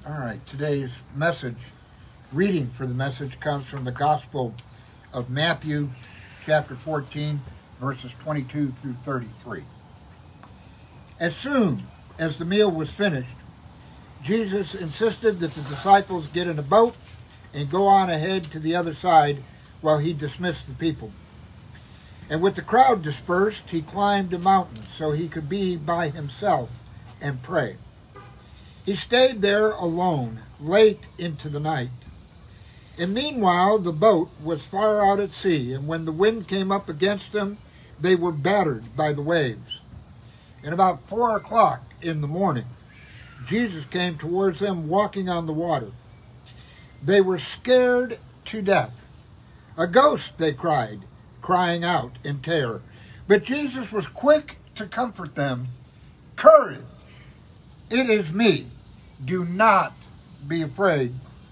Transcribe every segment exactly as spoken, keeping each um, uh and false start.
All right, today's message, reading for the message, comes from the Gospel of Matthew, chapter fourteen, verses twenty-two through thirty-three. As soon as the meal was finished, Jesus insisted that the disciples get in a boat and go on ahead to the other side while he dismissed the people. And with the crowd dispersed, he climbed a mountain so he could be by himself and pray. He stayed there alone late into the night. And meanwhile, the boat was far out at sea, and when the wind came up against them, they were battered by the waves. And about four o'clock in the morning, Jesus came towards them walking on the water. They were scared to death. "A ghost," they cried, crying out in terror. But Jesus was quick to comfort them. "Courage! It is me. Do not be afraid."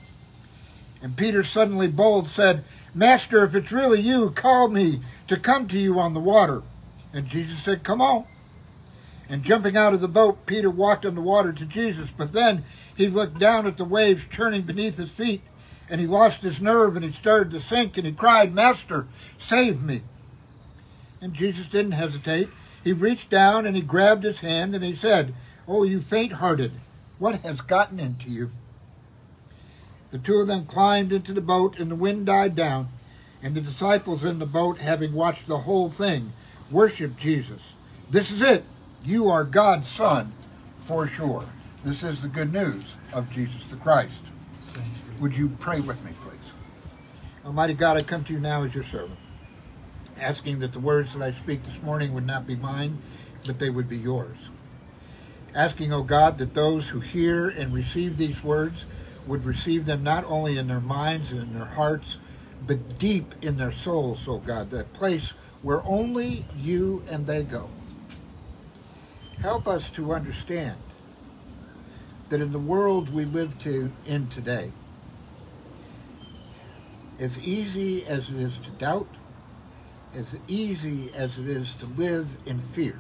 And Peter, suddenly bold, said, "Master, if it's really you, call me to come to you on the water." And Jesus said, "Come on." And jumping out of the boat, Peter walked on the water to Jesus. But then he looked down at the waves churning beneath his feet, and he lost his nerve, and he started to sink, and he cried, "Master, save me." And Jesus didn't hesitate. He reached down, and he grabbed his hand, and he said, "Oh, you faint-hearted, what has gotten into you?" The two of them climbed into the boat, and the wind died down, and the disciples in the boat, having watched the whole thing, worshiped Jesus. "This is it. You are God's Son, for sure." This is the good news of Jesus the Christ. Would you pray with me, please? Almighty God, I come to you now as your servant, asking that the words that I speak this morning would not be mine, but they would be yours. Asking, O God, that those who hear and receive these words would receive them not only in their minds and in their hearts, but deep in their souls, O God, that place where only you and they go. Help us to understand that in the world we live to, in today, as easy as it is to doubt, as easy as it is to live in fear,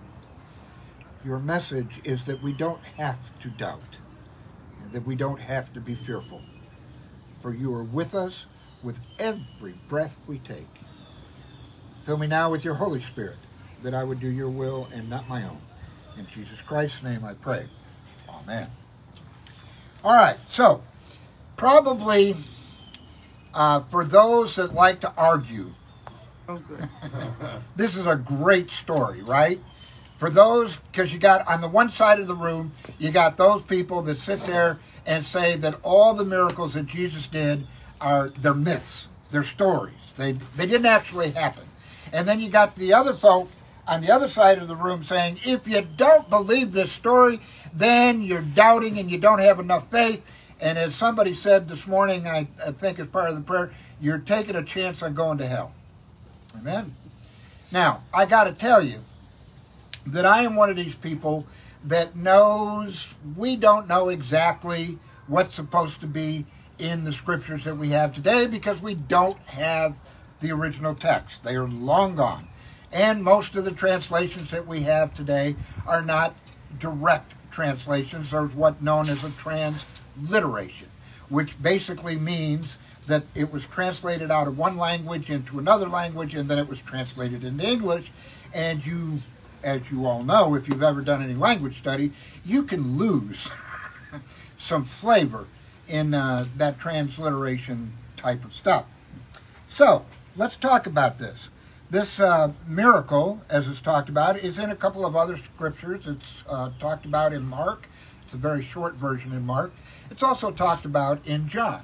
your message is that we don't have to doubt, and that we don't have to be fearful, for you are with us with every breath we take. Fill me now with your Holy Spirit, that I would do your will and not my own. In Jesus Christ's name I pray. Amen. All right, so probably uh, for those that like to argue, Oh, good. this is a great story, right? For those, because you got on the one side of the room, you got those people that sit there and say that all the miracles that Jesus did are, they're myths, they're stories. They, they didn't actually happen. And then you got the other folk on the other side of the room saying, if you don't believe this story, then you're doubting and you don't have enough faith. And as somebody said this morning, I, I think as part of the prayer, you're taking a chance on going to hell. Amen. Now, I got to tell you that I am one of these people that knows we don't know exactly what's supposed to be in the scriptures that we have today because we don't have the original text. They are long gone. And most of the translations that we have today are not direct translations. There's what's known as a transliteration, which basically means that it was translated out of one language into another language, and then it was translated into English. And you, as you all know, if you've ever done any language study, you can lose some flavor in uh, that transliteration type of stuff. So, let's talk about this. This uh, miracle, as it's talked about, is in a couple of other scriptures. It's uh, talked about in Mark. It's a very short version in Mark. It's also talked about in John.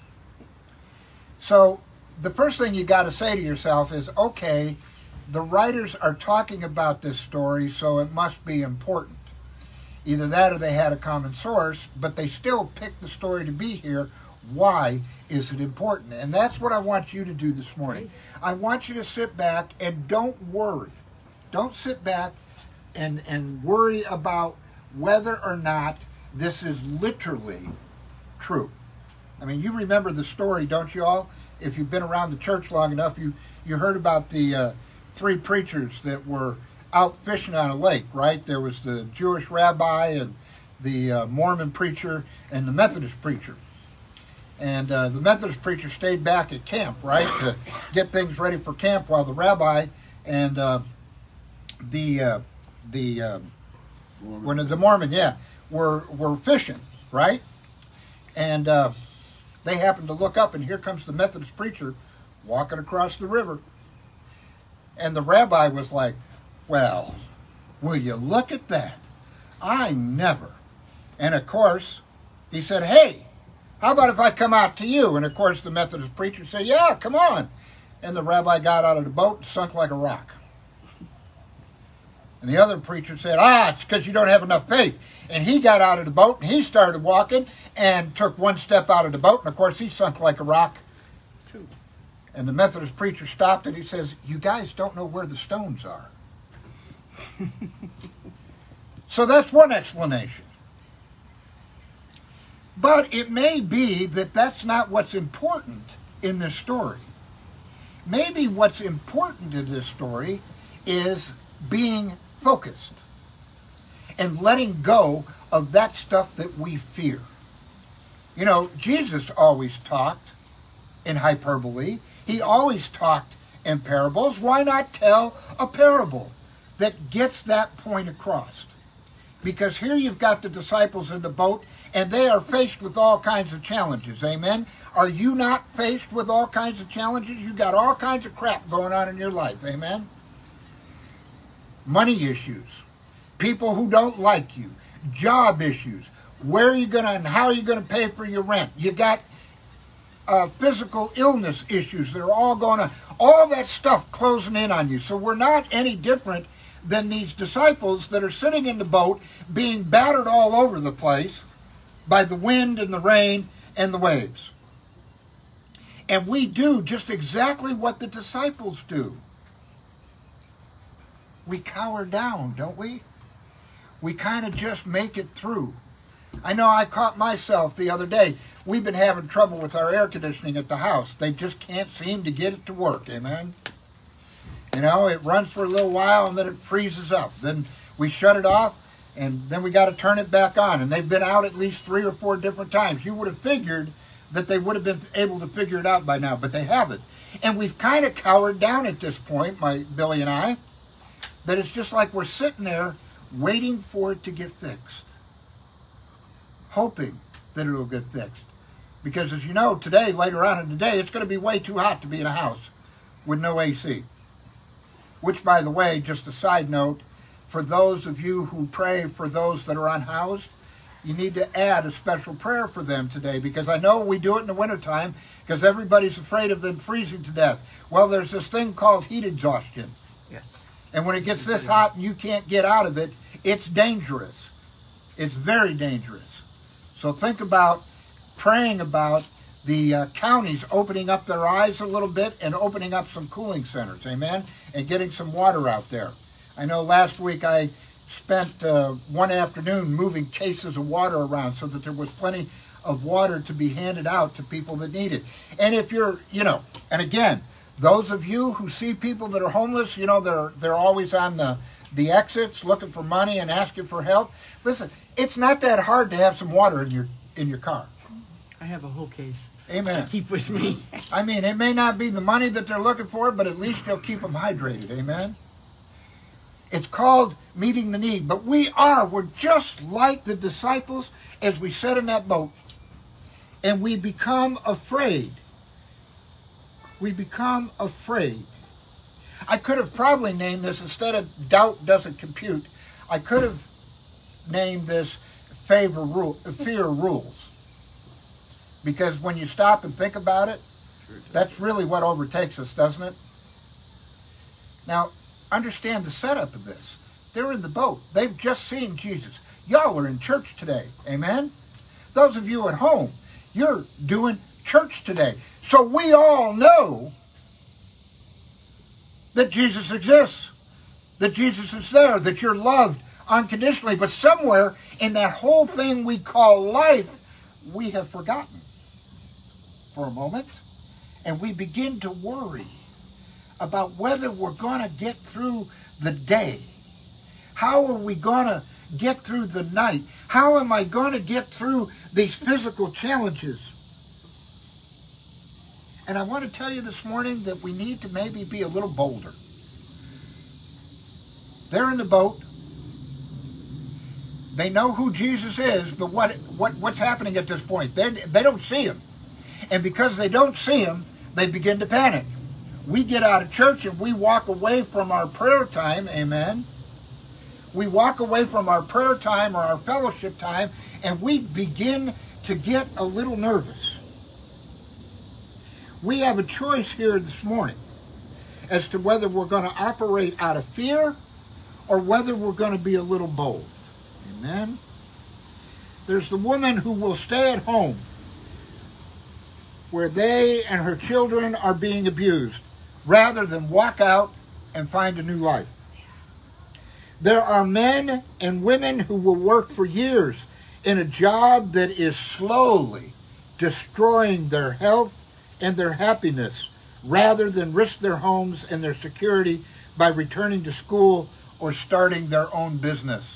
So the first thing you got to say to yourself is, okay, the writers are talking about this story, so it must be important. Either that or they had a common source, but they still picked the story to be here. Why is it important? And that's what I want you to do this morning. I want you to sit back and don't worry. Don't sit back and, and worry about whether or not this is literally true. I mean, you remember the story, don't you all? If you've been around the church long enough, you, you heard about the uh, three preachers that were out fishing on a lake, right? There was the Jewish rabbi and the uh, Mormon preacher and the Methodist preacher. And uh, the Methodist preacher stayed back at camp, right, to get things ready for camp, while the rabbi and uh, the uh, the uh, one of the Mormon, yeah, were were fishing, right? And uh, they happened to look up, and here comes the Methodist preacher walking across the river. And the rabbi was like, "Well, will you look at that? I never." And of course, he said, "Hey, how about if I come out to you?" And of course, the Methodist preacher said, "Yeah, come on." And the rabbi got out of the boat and sunk like a rock. And the other preacher said, "Ah, it's because you don't have enough faith." And he got out of the boat and he started walking and took one step out of the boat. And of course, he sunk like a rock. And the Methodist preacher stopped and he says, "You guys don't know where the stones are." So that's one explanation. But it may be that that's not what's important in this story. Maybe what's important in this story is being focused and letting go of that stuff that we fear. You know, Jesus always talked in hyperbole. He always talked in parables. Why not tell a parable that gets that point across? Because here you've got the disciples in the boat, and they are faced with all kinds of challenges. Amen? Are you not faced with all kinds of challenges? You've got all kinds of crap going on in your life. Amen? Money issues. People who don't like you. Job issues. Where are you going to, and how are you going to pay for your rent? You got uh, physical illness issues that are all going on. All that stuff closing in on you. So we're not any different than these disciples that are sitting in the boat being battered all over the place by the wind and the rain and the waves. And we do just exactly what the disciples do. We cower down, don't we? We kind of just make it through. I know I caught myself the other day. We've been having trouble with our air conditioning at the house. They just can't seem to get it to work, amen? You know, it runs for a little while and then it freezes up. Then we shut it off and then we got to turn it back on. And they've been out at least three or four different times. You would have figured that they would have been able to figure it out by now, but they haven't. And we've kind of cowered down at this point, my Billy and I, that it's just like we're sitting there waiting for it to get fixed. Hoping that it'll get fixed. Because as you know, today, later on in the day, it's going to be way too hot to be in a house with no A C. Which, by the way, just a side note, for those of you who pray for those that are unhoused, you need to add a special prayer for them today, because I know we do it in the wintertime because everybody's afraid of them freezing to death. Well, there's this thing called heat exhaustion. Yes. And when it gets this hot and you can't get out of it, it's dangerous. It's very dangerous. So think about praying about the uh, counties opening up their eyes a little bit and opening up some cooling centers, amen, and getting some water out there. I know last week I spent uh, one afternoon moving cases of water around so that there was plenty of water to be handed out to people that need it. And if you're, you know, and again, those of you who see people that are homeless, you know, they're they're always on the, the exits looking for money and asking for help. Listen, it's not that hard to have some water in your in your car. I have a whole case. Amen. To keep with me. I mean, it may not be the money that they're looking for, but at least you'll keep them hydrated. Amen. It's called meeting the need. But we are. We're just like the disciples as we sat in that boat. And we become afraid. We become afraid. I could have probably named this, instead of doubt doesn't compute, I could have named this favor rule, fear rules. Because when you stop and think about it, that's really what overtakes us, doesn't it? Now, understand the setup of this. They're in the boat. They've just seen Jesus. Y'all are in church today. Amen? Those of you at home, you're doing church today. So we all know that Jesus exists, that Jesus is there, that you're loved unconditionally. But somewhere in that whole thing we call life, we have forgotten for a moment, and we begin to worry about whether we're going to get through the day. How are we going to get through the night? How am I going to get through these physical challenges? And I want to tell you this morning that we need to maybe be a little bolder. They're in the boat. They know who Jesus is, but what, what what's happening at this point? They they don't see him. And because they don't see him, they begin to panic. We get out of church and we walk away from our prayer time, amen? We walk away from our prayer time or our fellowship time, and we begin to get a little nervous. We have a choice here this morning as to whether we're going to operate out of fear or whether we're going to be a little bold. Amen? There's the woman who will stay at home where they and her children are being abused rather than walk out and find a new life. There are men and women who will work for years in a job that is slowly destroying their health and their happiness rather than risk their homes and their security by returning to school or starting their own business.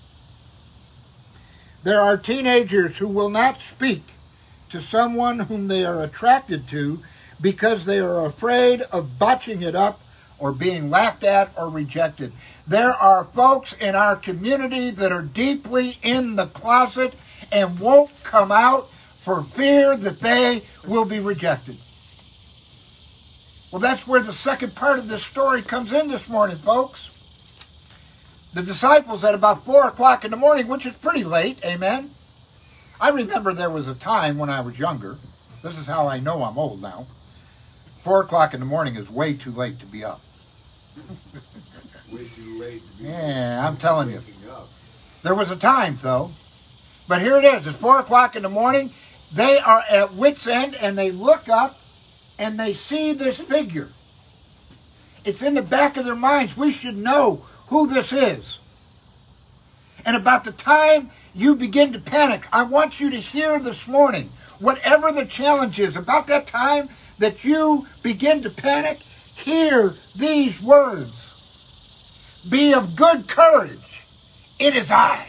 There are teenagers who will not speak to someone whom they are attracted to because they are afraid of botching it up or being laughed at or rejected. There are folks in our community that are deeply in the closet and won't come out for fear that they will be rejected. Well, that's where the second part of this story comes in this morning, folks. The disciples at about four o'clock in the morning, which is pretty late, amen? I remember there was a time when I was younger. This is how I know I'm old now. Four o'clock in the morning is way too late to be up. Way too late to be Yeah, I'm telling you. up. There was a time, though. But here it is. It's four o'clock in the morning. They are at wit's end, and they look up, and they see this figure. It's in the back of their minds. We should know who this is. And about the time you begin to panic, I want you to hear this morning, whatever the challenge is, about that time that you begin to panic, hear these words. Be of good courage. It is I.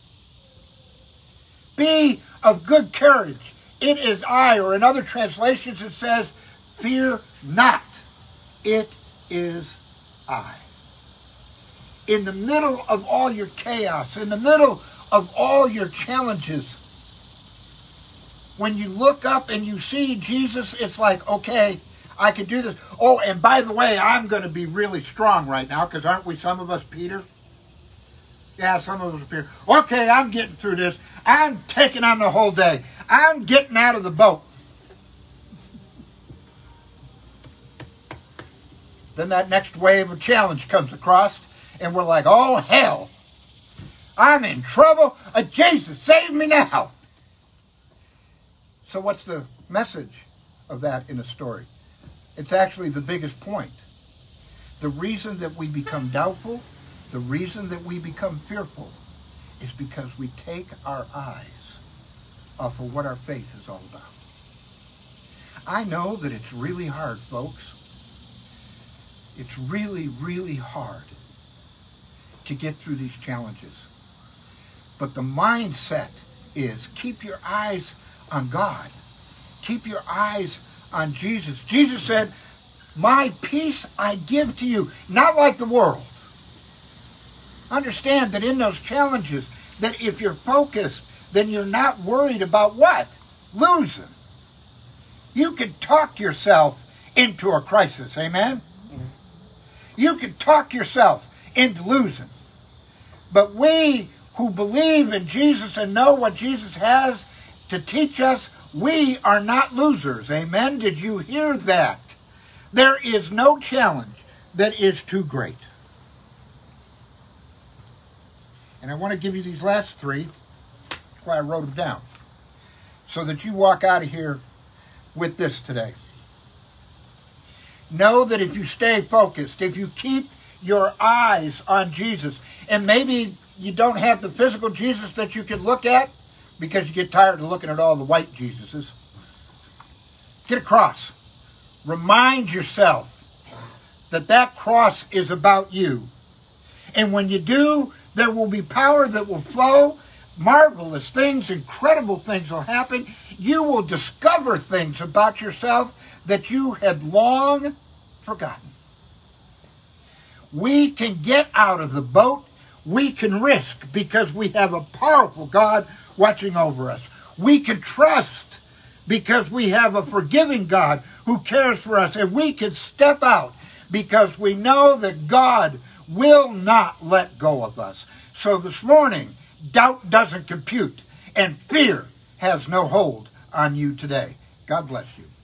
Be of good courage. It is I. Or in other translations it says, fear not. It is I. In the middle of all your chaos, in the middle of all your challenges, when you look up and you see Jesus, it's like, okay, I can do this. Oh, and by the way, I'm going to be really strong right now, because aren't we some of us Peter? Yeah, some of us are Peter. Okay, I'm getting through this. I'm taking on the whole day. I'm getting out of the boat. Then that next wave of challenge comes across, and we're like, oh, hell. I'm in trouble. Uh, Jesus, save me now. So what's the message of that in a story? It's actually the biggest point. The reason that we become doubtful, the reason that we become fearful, is because we take our eyes off of what our faith is all about. I know that it's really hard, folks. It's really, really hard to get through these challenges. But the mindset is keep your eyes on God. Keep your eyes on Jesus. Jesus said, my peace I give to you, not like the world. Understand that in those challenges, that if you're focused, then you're not worried about what? Losing. You can talk yourself into a crisis, amen? You can talk yourself into losing. But we who believe in Jesus and know what Jesus has to teach us, we are not losers. Amen? Did you hear that? There is no challenge that is too great. And I want to give you these last three. That's why I wrote them down. So that you walk out of here with this today. Know that if you stay focused, if you keep your eyes on Jesus, and maybe you don't have the physical Jesus that you can look at because you get tired of looking at all the white Jesuses. Get a cross. Remind yourself that that cross is about you. And when you do, there will be power that will flow marvelous things, incredible things will happen. You will discover things about yourself that you had long forgotten. We can get out of the boat. We can risk because we have a powerful God watching over us. We can trust because we have a forgiving God who cares for us. And we can step out because we know that God will not let go of us. So this morning, doubt doesn't compute and fear has no hold on you today. God bless you.